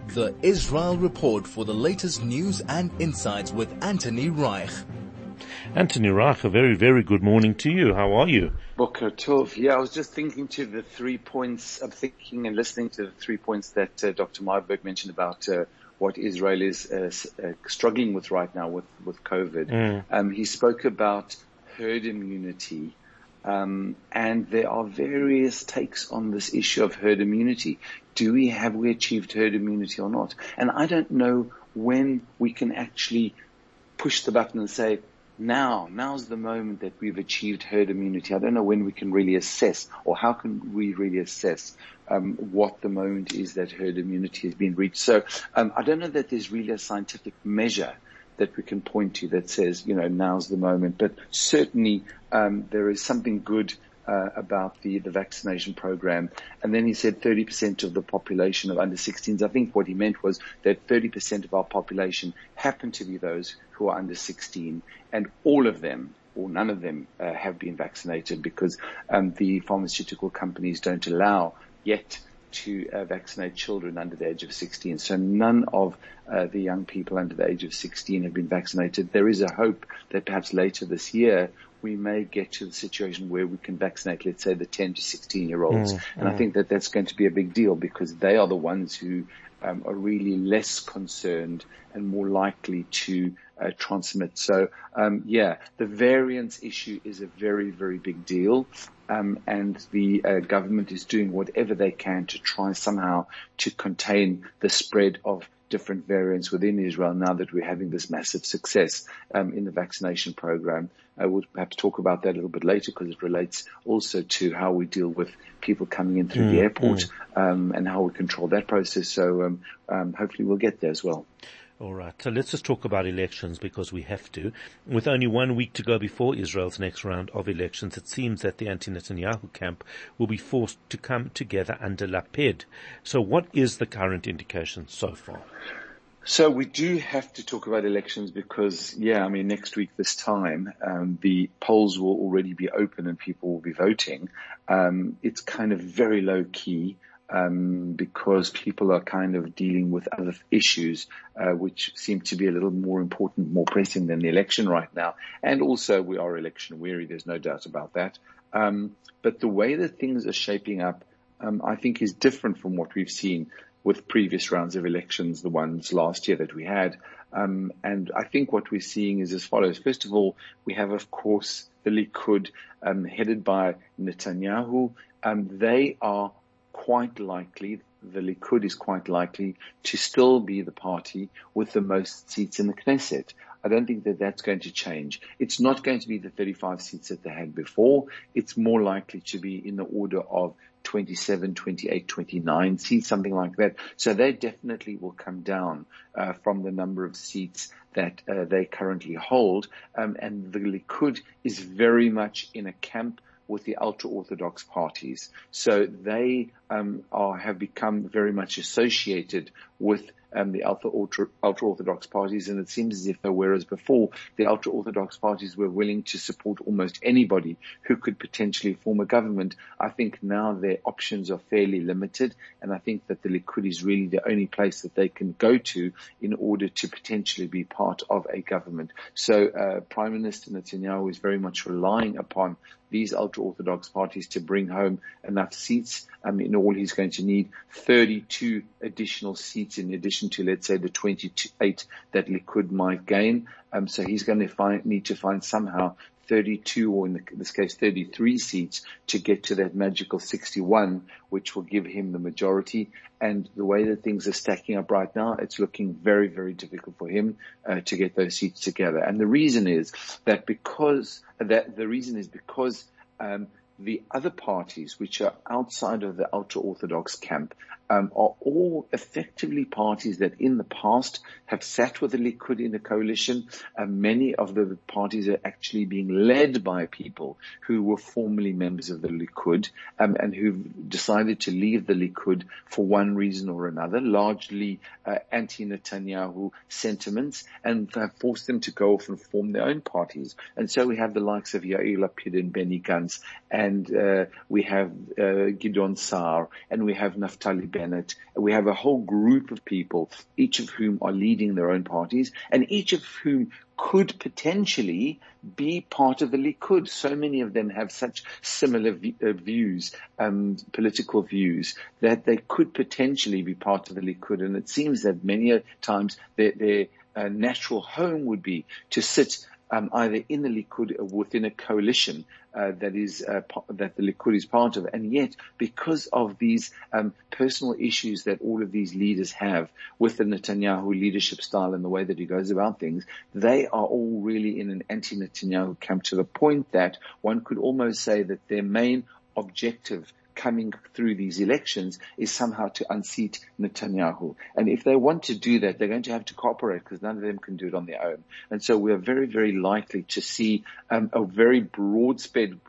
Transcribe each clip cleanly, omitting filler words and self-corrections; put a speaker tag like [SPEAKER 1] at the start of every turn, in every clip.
[SPEAKER 1] The Israel Report for the latest news and insights with Anthony Reich.
[SPEAKER 2] Anthony Reich, a very, very good morning to you. How are you?
[SPEAKER 3] Boker Tov. Yeah, I was just thinking to the 3 points, I'm thinking and listening to the 3 points that Dr. Marburg mentioned about what Israel is struggling with right now with COVID. He spoke about herd immunity. And there are various takes on this issue of herd immunity. Have we achieved herd immunity or not? And I don't know when we can actually push the button and say, now's the moment that we've achieved herd immunity. I don't know when we can really assess, or how can we really assess what the moment is that herd immunity has been reached. So I don't know that there's really a scientific measure that we can point to that says, now's the moment. But certainly there is something good about the vaccination program. And then he said 30% of the population of under 16s. I think what he meant was that 30% of our population happen to be those who are under 16, and all of them or none of them have been vaccinated because the pharmaceutical companies don't allow yet to vaccinate children under the age of 16. So none of the young people under the age of 16 have been vaccinated. There is a hope that perhaps later this year we may get to the situation where we can vaccinate, let's say, the 10 to 16-year-olds. And I think that that's going to be a big deal because they are the ones who are really less concerned and more likely to transmit. So, the variance issue is a very, very big deal. And the government is doing whatever they can to try somehow to contain the spread of different variants within Israel now that we're having this massive success in the vaccination program. We'll perhaps talk about that a little bit later because it relates also to how we deal with people coming in through the airport and how we control that process. So hopefully we'll get there as well.
[SPEAKER 2] All right. So let's just talk about elections because we have to. With only 1 week to go before Israel's next round of elections, it seems that the anti-Netanyahu camp will be forced to come together under Lapid. So what is the current indication so far?
[SPEAKER 3] So we do have to talk about elections because, next week this time, the polls will already be open and people will be voting. It's kind of very low key. Because people are kind of dealing with other issues, which seem to be a little more important, more pressing than the election right now. And also we are election weary. There's no doubt about that. But the way that things are shaping up, I think is different from what we've seen with previous rounds of elections, the ones last year that we had. And I think what we're seeing is as follows. First of all, we have, of course, the Likud, headed by Netanyahu. They are quite likely, the Likud is quite likely to still be the party with the most seats in the Knesset. I don't think that that's going to change. It's not going to be the 35 seats that they had before. It's more likely to be in the order of 27, 28, 29 seats, something like that. So they definitely will come down from the number of seats that they currently hold. And the Likud is very much in a camp with the ultra-Orthodox parties. So they have become very much associated with the ultra-Orthodox parties, and it seems as if, whereas before the ultra-Orthodox parties were willing to support almost anybody who could potentially form a government, I think now their options are fairly limited, and I think that the Likud is really the only place that they can go to in order to potentially be part of a government. So Prime Minister Netanyahu is very much relying upon these ultra-Orthodox parties to bring home enough seats. In all, he's going to need 32 additional seats in addition to, let's say, the 28 that Likud might gain. So he's going to need to find somehow 32, or in this case 33 seats to get to that magical 61, which will give him the majority. And the way that things are stacking up right now, it's looking very, very difficult for him to get those seats together. And the reason is because the other parties, which are outside of the ultra-Orthodox camp, are all effectively parties that in the past have sat with the Likud in a coalition. Many of the parties are actually being led by people who were formerly members of the Likud and who've decided to leave the Likud for one reason or another, largely anti-Netanyahu sentiments, and have forced them to go off and form their own parties. And so we have the likes of Yair Lapid and Benny Gantz, and we have Gideon Sa'ar, and we have Naftali Bennett. We have a whole group of people, each of whom are leading their own parties, and each of whom could potentially be part of the Likud. So many of them have such similar views, political views, that they could potentially be part of the Likud. And it seems that many times their natural home would be to sit either in the Likud or within a coalition that the Likud is part of. And yet, because of these personal issues that all of these leaders have with the Netanyahu leadership style and the way that he goes about things, they are all really in an anti-Netanyahu camp, to the point that one could almost say that their main objective coming through these elections is somehow to unseat Netanyahu. And if they want to do that, they're going to have to cooperate, because none of them can do it on their own. And so we are very, very likely to see a very broad spread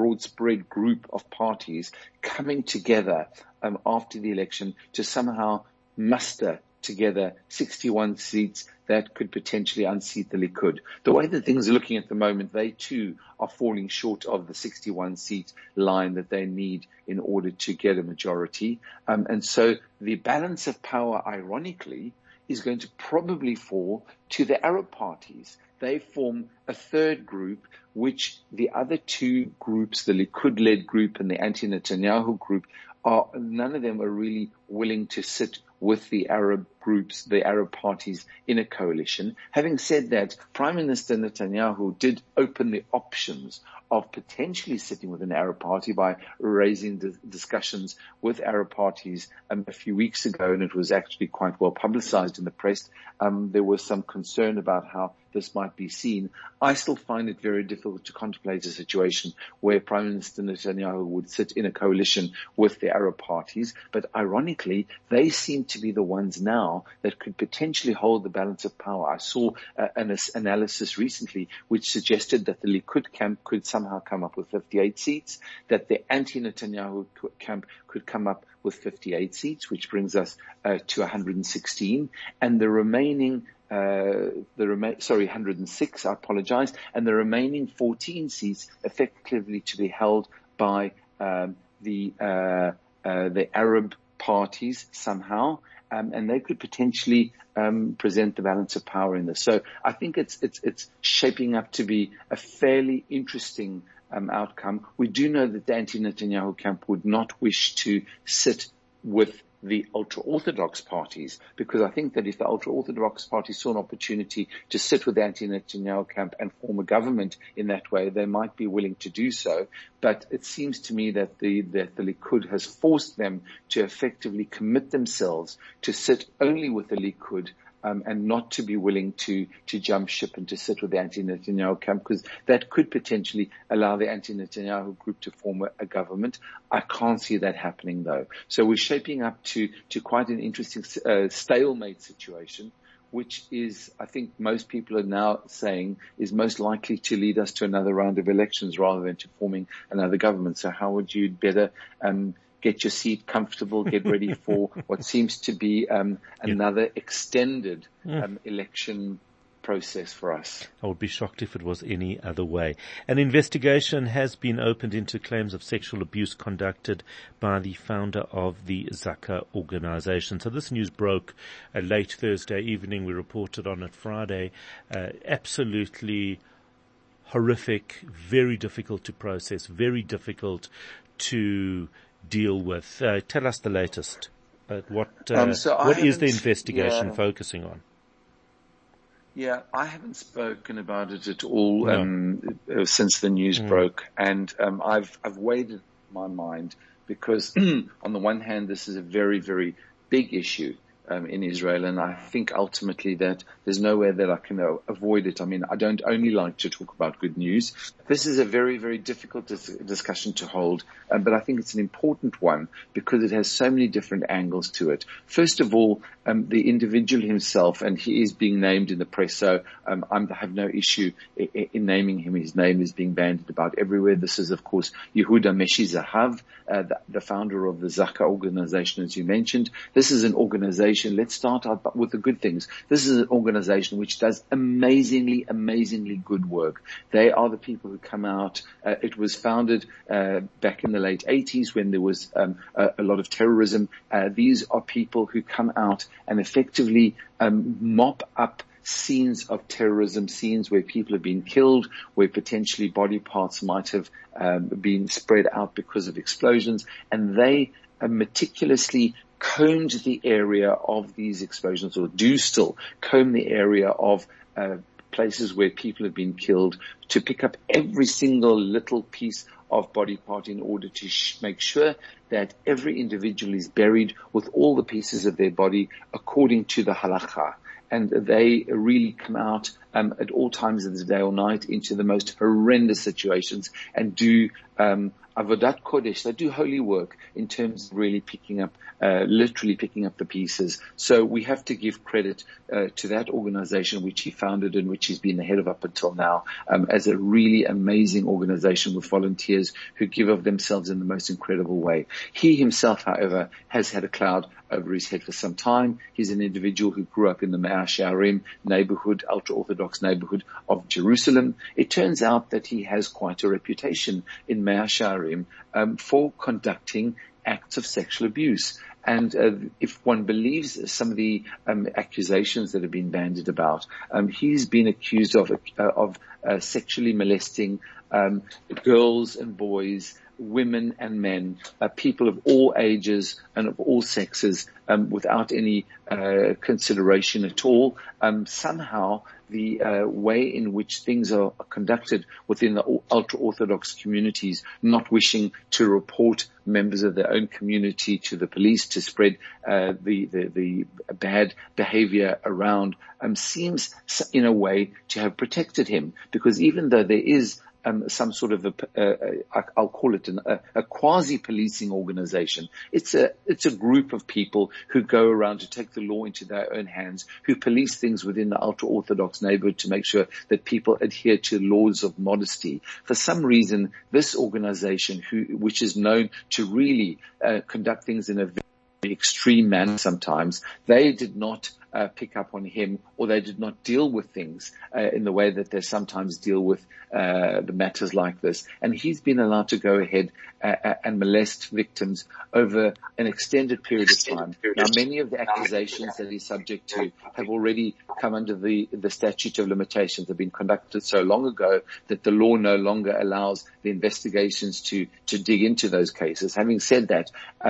[SPEAKER 3] group of parties coming together after the election to somehow muster together 61 seats that could potentially unseat the Likud. The way that things are looking at the moment, they too are falling short of the 61 seat line that they need in order to get a majority. And so the balance of power, ironically, is going to probably fall to the Arab parties. They form a third group, which the other two groups, the Likud-led group and the anti-Netanyahu group, none of them are really willing to sit with the Arab groups, the Arab parties in a coalition. Having said that, Prime Minister Netanyahu did open the options of potentially sitting with an Arab party by raising discussions with Arab parties a few weeks ago, and it was actually quite well publicized in the press. There was some concern about how this might be seen. I still find it very difficult to contemplate a situation where Prime Minister Netanyahu would sit in a coalition with the Arab parties, but ironically, they seem to be the ones now that could potentially hold the balance of power. I saw an analysis recently which suggested that the Likud camp could somehow come up with 58 seats, that the anti-Netanyahu camp could come up with 58 seats, which brings us to 116, and the remaining 106, I apologize, and the remaining 14 seats effectively to be held by the Arab parties somehow, and they could potentially present the balance of power in this. So I think it's shaping up to be a fairly interesting outcome. We do know that the anti-Netanyahu camp would not wish to sit with the ultra-Orthodox parties, because I think that if the ultra-Orthodox parties saw an opportunity to sit with the anti-Netanyahu camp and form a government in that way, they might be willing to do so. But it seems to me that the Likud has forced them to effectively commit themselves to sit only with the Likud, and not to be willing to jump ship and to sit with the anti-Netanyahu camp, because that could potentially allow the anti-Netanyahu group to form a government. I can't see that happening, though. So we're shaping up to quite an interesting stalemate situation, which is, I think most people are now saying, is most likely to lead us to another round of elections rather than to forming another government. So how would you better get your seat comfortable, get ready for what seems to be another extended election process for us.
[SPEAKER 2] I would be shocked if it was any other way. An investigation has been opened into claims of sexual abuse conducted by the founder of the Zaka organization. So this news broke late Thursday evening. We reported on it Friday. Absolutely horrific, very difficult to process, very difficult to deal with. Tell us the latest. What is the investigation focusing on?
[SPEAKER 3] Yeah, I haven't spoken about it at all since the news broke, and I've weighed my mind, because on the one hand, this is a very, very big issue in Israel, and I think ultimately that there's nowhere that I can avoid it. I mean, I don't only like to talk about good news. This is a very, very difficult discussion to hold, but I think it's an important one because it has so many different angles to it. First of all, the individual himself, and he is being named in the press, so I have no issue in naming him. His name is being bandied about everywhere. This is, of course, Yehuda Meshi Zahav, the founder of the Zaka organization, as you mentioned. This is an organization organization, let's start out with the good things. This is an organization which does amazingly good work. They are the people who come out. It was founded back in the late 80s when there was a lot of terrorism. These are people who come out and effectively mop up scenes of terrorism, scenes where people have been killed, where potentially body parts might have been spread out because of explosions, and they meticulously combed the area of these explosions, or do still comb the area of places where people have been killed, to pick up every single little piece of body part in order to make sure that every individual is buried with all the pieces of their body according to the halakha. And they really come out at all times of the day or night into the most horrendous situations and do avodat kodesh. They do holy work in terms of really literally picking up the pieces. So we have to give credit to that organization which he founded and which he's been the head of up until now, as a really amazing organization with volunteers who give of themselves in the most incredible way. He himself, however, has had a cloud over his head for some time. He's an individual who grew up in the Mea Shearim neighborhood, ultra-Orthodox neighborhood of Jerusalem. It turns out that he has quite a reputation in Mea Shearim for conducting acts of sexual abuse. And if one believes some of the accusations that have been bandied about, he's been accused of sexually molesting girls and boys, women and men, people of all ages and of all sexes, without any consideration at all. Somehow the way in which things are conducted within the ultra-Orthodox communities, not wishing to report members of their own community to the police to spread the bad behavior around, seems in a way to have protected him, because even though there is some sort of I'll call it a quasi-policing organization. It's a group of people who go around to take the law into their own hands, who police things within the ultra-Orthodox neighborhood to make sure that people adhere to laws of modesty. For some reason, this organization, which is known to really conduct things in a very extreme manner sometimes, they did not pick up on him, or they did not deal with things in the way that they sometimes deal with the matters like this. And he's been allowed to go ahead and molest victims over an extended period of time. Now, many of the accusations that he's subject to have already come under the statute of limitations. They've been conducted so long ago that the law no longer allows the investigations to dig into those cases. Having said that,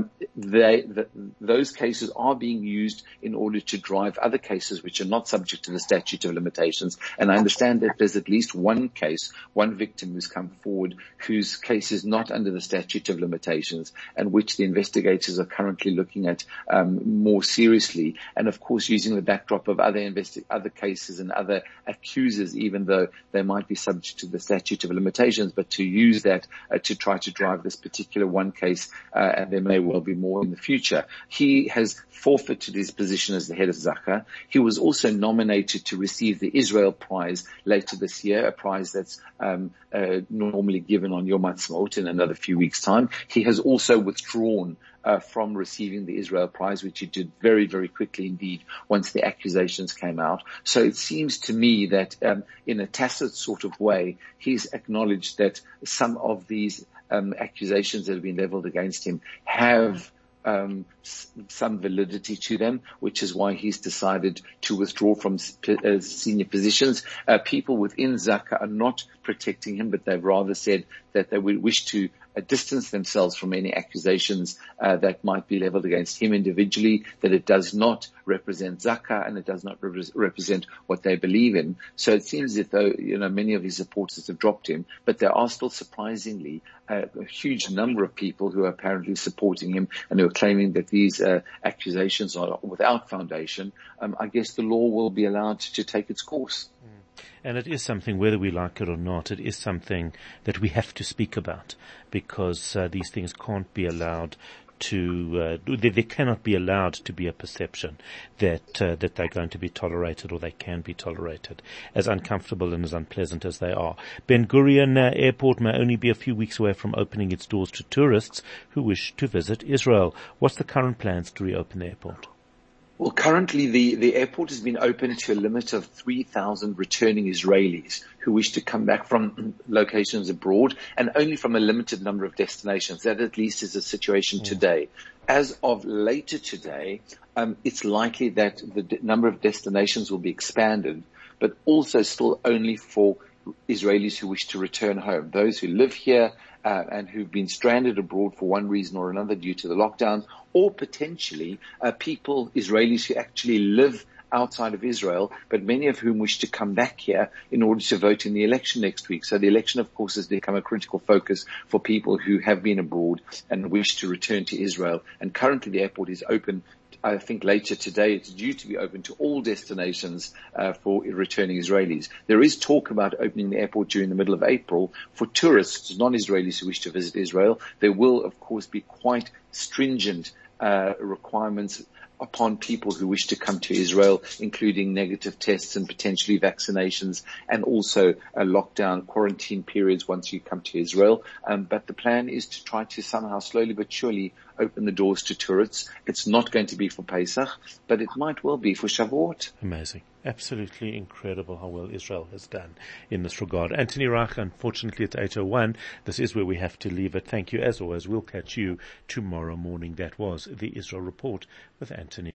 [SPEAKER 3] those cases are being used in order to drive other cases which are not subject to the statute of limitations. And I understand that there's at least one case, one victim who's come forward whose case is not under the statute of limitations, and which the investigators are currently looking at more seriously. And of course, using the backdrop of other cases and other accusers, even though they might be subject to the statute of limitations, but to use that to try to drive this particular one case, and there may well be more in the future. He has forfeited his position as the head of Zaka. He was also nominated to receive the Israel Prize later this year, a prize that's normally given on Yom Ha'atzmaut in another few weeks' time. He has also withdrawn from receiving the Israel Prize, which he did very, very quickly indeed once the accusations came out. So it seems to me that in a tacit sort of way, he's acknowledged that some of these accusations that have been leveled against him have some validity to them, which is why he's decided to withdraw from senior positions. People within Zaka are not protecting him, but they've rather said that they would wish to distance themselves from any accusations that might be leveled against him individually, that it does not represent Zaka and it does not represent what they believe in. So it seems as though, many of his supporters have dropped him, but there are still surprisingly a huge number of people who are apparently supporting him and who are claiming that these accusations are without foundation. I guess the law will be allowed to take its course.
[SPEAKER 2] And it is something, whether we like it or not, it is something that we have to speak about, because these things can't be allowed to, there cannot be allowed to be a perception that they're going to be tolerated, or they can be tolerated, as uncomfortable and as unpleasant as they are. Ben Gurion Airport may only be a few weeks away from opening its doors to tourists who wish to visit Israel. What's the current plans to reopen the airport?
[SPEAKER 3] Well, currently the airport has been open to a limit of 3,000 returning Israelis who wish to come back from locations abroad, and only from a limited number of destinations. That at least is the situation today. As of later today, it's likely that the number of destinations will be expanded, but also still only for Israelis who wish to return home. Those who live here and who've been stranded abroad for one reason or another due to the lockdowns, or potentially people, Israelis who actually live outside of Israel, but many of whom wish to come back here in order to vote in the election next week. So the election, of course, has become a critical focus for people who have been abroad and wish to return to Israel. And currently the airport is open. I think later today it's due to be open to all destinations for returning Israelis. There is talk about opening the airport during the middle of April for tourists, non-Israelis who wish to visit Israel. There will, of course, be quite stringent requirements upon people who wish to come to Israel, including negative tests and potentially vaccinations, and also lockdown quarantine periods once you come to Israel. But the plan is to try to somehow slowly but surely open the doors to tourists. It's not going to be for Pesach, but it might well be for Shavuot.
[SPEAKER 2] Amazing. Absolutely incredible how well Israel has done in this regard. Anthony Reich, unfortunately it's 8:01. This is where we have to leave it. Thank you as always. We'll catch you tomorrow morning. That was the Israel Report with Anthony.